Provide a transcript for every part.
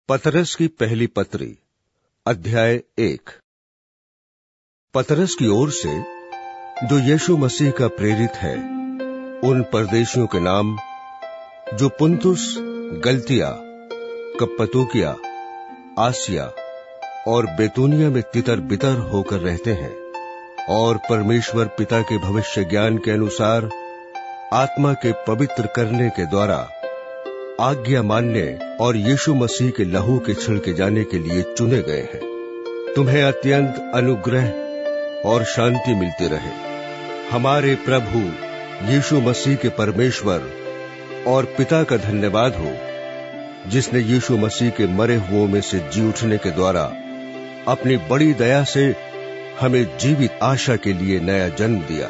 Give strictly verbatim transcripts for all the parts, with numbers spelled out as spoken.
पतरस की पहली पत्री अध्याय एक। पतरस की ओर से जो यीशु मसीह का प्रेरित है, उन परदेशियों के नाम जो पुन्तुस, गलतिया, कप्पदोकिया, आसिया और बेतूनिया में तितर बितर होकर रहते हैं, और परमेश्वर पिता के भविष्य ज्ञान के अनुसार आत्मा के पवित्र करने के द्वारा आज्ञा मानने और यीशु मसीह के लहू के छिड़के जाने के लिए चुने गए हैं। तुम्हें अत्यंत अनुग्रह और शांति मिलती रहे। हमारे प्रभु यीशु मसीह के परमेश्वर और पिता का धन्यवाद हो, जिसने यीशु मसीह के मरे हुओं में से जी उठने के द्वारा अपनी बड़ी दया से हमें जीवित आशा के लिए नया जन्म दिया,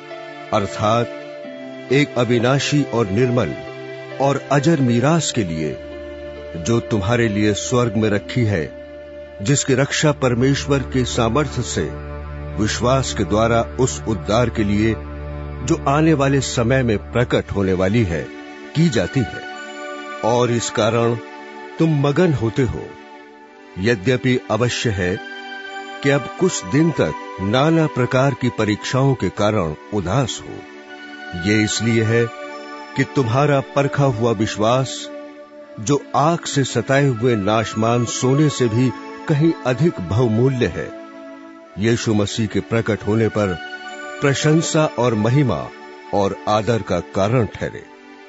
अर्थात एक अविनाशी और निर्मल और अजर मीरास के लिए, जो तुम्हारे लिए स्वर्ग में रखी है, जिसकी रक्षा परमेश्वर के सामर्थ्य से विश्वास के द्वारा उस उद्धार के लिए जो आने वाले समय में प्रकट होने वाली है की जाती है। और इस कारण तुम मगन होते हो। यद्यपि अवश्य है कि अब कुछ दिन तक नाना प्रकार की परीक्षाओं के कारण उदास हो। ये इसलिए है कि तुम्हारा परखा हुआ विश्वास, जो आग से सताए हुए नाशमान सोने से भी कहीं अधिक बहुमूल्य है, यीशु मसीह के प्रकट होने पर प्रशंसा और महिमा और आदर का कारण ठहरे।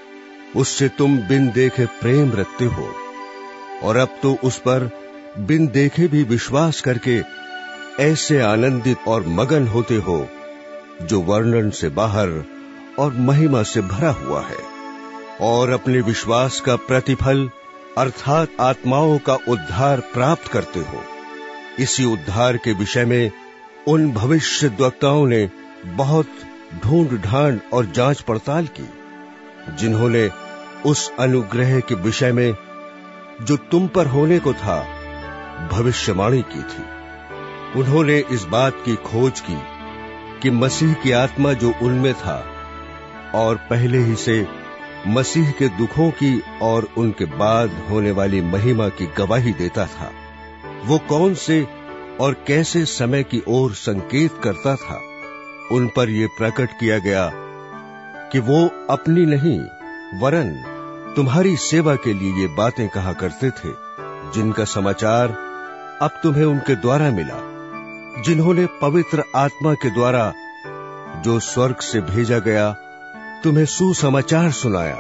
उससे तुम बिन देखे प्रेम रखते हो, और अब तो उस पर बिन देखे भी विश्वास करके ऐसे आनंदित और मगन होते हो, जो वर्णन से बाहर और महिमा से भरा हुआ है। और अपने विश्वास का प्रतिफल अर्थात आत्माओं का उद्धार प्राप्त करते हो। इसी उद्धार के विषय में उन भविष्यद्वक्ताओं ने बहुत ढूंढ ढांड और जांच पड़ताल की, जिन्होंने उस अनुग्रह के विषय में जो तुम पर होने को था भविष्यवाणी की थी। उन्होंने इस बात की खोज की कि मसीह की आत्मा जो उनमें था और पहले ही से मसीह के दुखों की और उनके बाद होने वाली महिमा की गवाही देता था, वो कौन से और कैसे समय की ओर संकेत करता था, उन पर यह प्रकट किया गया कि वो अपनी नहीं वरन तुम्हारी सेवा के लिए ये बातें कहा करते थे, जिनका समाचार अब तुम्हें उनके द्वारा मिला, जिन्होंने पवित्र आत्मा के द्वारा जो स्वर्ग से भेजा गया तुम्हें सुसमाचार सुनाया।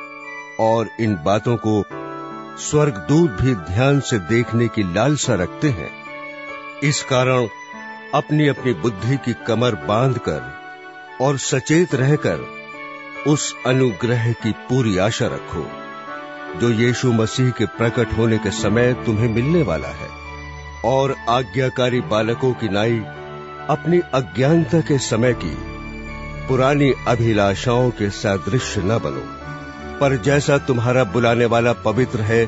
और इन बातों को स्वर्गदूत भी ध्यान से देखने की लालसा रखते हैं। इस कारण अपनी अपनी बुद्धि की कमर बांधकर और सचेत रहकर उस अनुग्रह की पूरी आशा रखो, जो यीशु मसीह के प्रकट होने के समय तुम्हें मिलने वाला है। और आज्ञाकारी बालकों की नाई अपनी अज्ञानता के समय की पुरानी अभिलाषाओं के सादृश्य न बनो, पर जैसा तुम्हारा बुलाने वाला पवित्र है,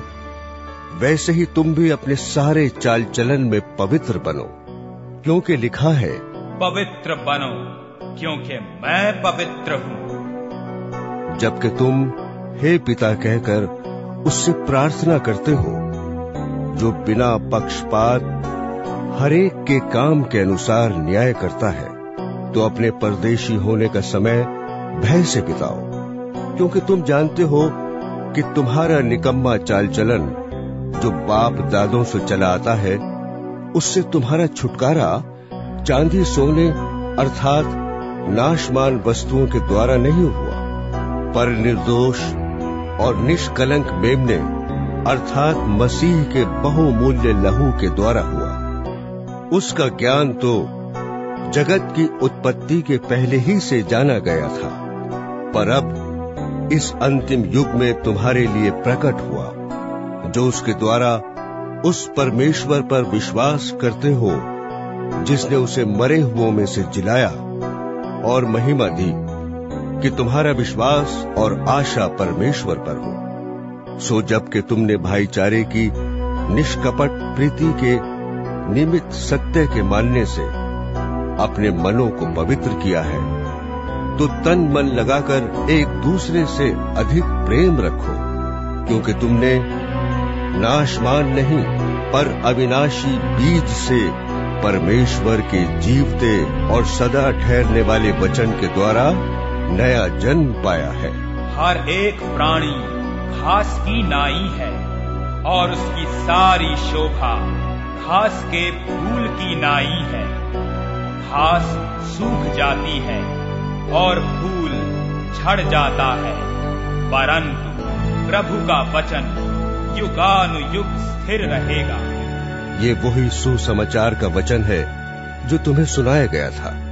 वैसे ही तुम भी अपने सारे चाल चलन में पवित्र बनो, क्योंकि लिखा है, पवित्र बनो क्योंकि मैं पवित्र हूं। जबकि तुम हे पिता कहकर उससे प्रार्थना करते हो, जो बिना पक्षपात हरेक के काम के अनुसार न्याय करता है, तो अपने परदेशी होने का समय भय से बिताओ, क्योंकि तुम जानते हो कि तुम्हारा निकम्मा चाल चलन जो बाप दादों से चला आता है, उससे तुम्हारा छुटकारा चांदी सोने अर्थात नाशमान वस्तुओं के द्वारा नहीं हुआ, पर निर्दोष और निष्कलंक मेमने अर्थात मसीह के बहुमूल्य लहू के द्वारा हुआ। उसका ज्ञान तो जगत की उत्पत्ति के पहले ही से जाना गया था, पर अब इस अंतिम युग में तुम्हारे लिए प्रकट हुआ, जो उसके द्वारा उस परमेश्वर पर विश्वास करते हो, जिसने उसे मरे हुओं में से जिलाया और महिमा दी कि तुम्हारा विश्वास और आशा परमेश्वर पर हो। सो जबकि तुमने भाईचारे की निष्कपट प्रीति के निमित्त सत्य के मानने से अपने मनों को पवित्र किया है, तो तन मन लगाकर एक दूसरे से अधिक प्रेम रखो, क्योंकि तुमने नाशमान नहीं पर अविनाशी बीज से परमेश्वर के जीवते और सदा ठहरने वाले वचन के द्वारा नया जन्म पाया है। हर एक प्राणी घास की नाई है और उसकी सारी शोभा घास के फूल की नाई है। घास सूख जाती है और फूल झड़ जाता है, परंतु प्रभु का वचन युगानुयुग स्थिर रहेगा। ये वही सुसमाचार का वचन है जो तुम्हें सुनाया गया था।